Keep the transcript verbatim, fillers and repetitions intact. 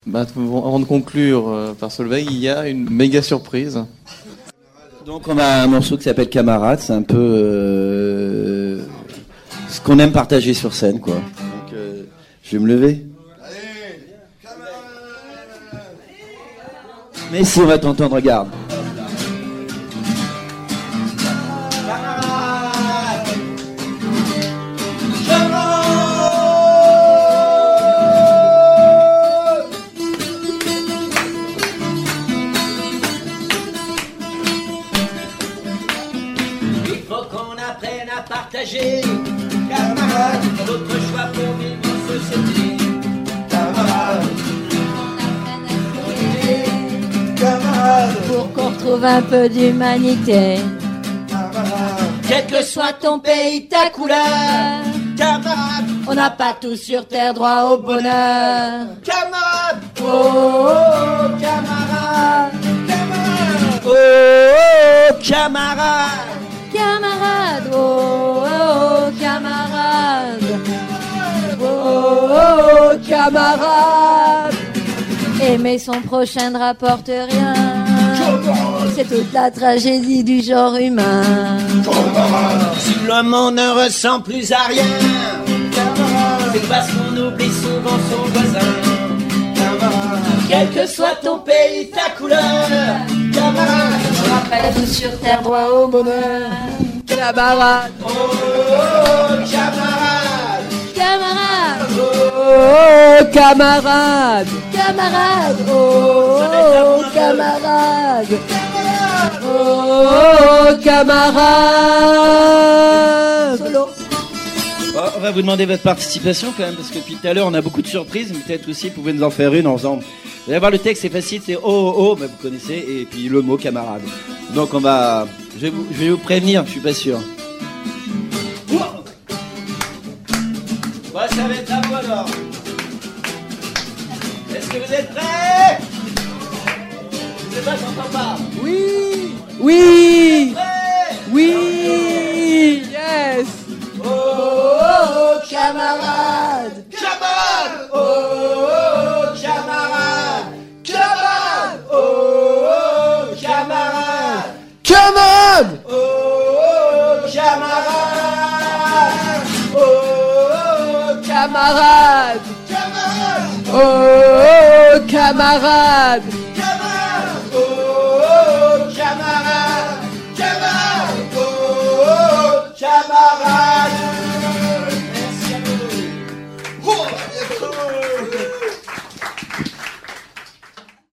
Bah, avant de conclure euh, par Solveig, il y a une méga surprise. Donc on a un morceau qui s'appelle Camarade, c'est un peu euh, ce qu'on aime partager sur scène, quoi. Donc euh, je vais me lever. Mais si on va t'entendre, regarde. Partager, camarades, votre choix pour vivre en société. Camarades, camarades, pour qu'on retrouve un peu d'humanité. Camarades, quel que soit ton pays, ta couleur. Camarades, on n'a pas tous sur terre droit au bonheur. Camarades, oh, oh, oh camarades, camarades, oh, oh camarades. Camarade, oh, oh, oh, camarade, oh, oh, oh, camarade. Aimer son prochain ne rapporte rien, c'est toute la tragédie du genre humain. Si le monde ne ressent plus à rien, c'est parce qu'on oublie souvent son voisin. Quel que soit ton pays, ta couleur, camarade, on rappelle tous sur terre droit au bonheur. Camarade, oh, oh, oh camarade, camarade, oh, oh camarade, camarade, oh, oh camarade, oh, oh camarade. Solo. Bon, on va vous demander votre participation quand même, parce que depuis tout à l'heure on a beaucoup de surprises, mais peut-être aussi vous pouvez nous en faire une en faisant. Vous allez voir, le texte c'est facile, c'est oh oh oh, mais vous connaissez, et puis le mot camarade. Donc on va, je vais vous, je vais vous prévenir, je suis pas sûr. Wow. Bon, ça va être à vous alors. Est-ce que vous êtes prêts? Je sais pas, j'entends pas. Oui, oui, oui, yes. Oh, oh, oh camarade, camarade, oh, oh, oh camarade, camarade, oh, oh camarade, camarade, oh, oh camarade, oh, oh camarade, camarade, oh camarade.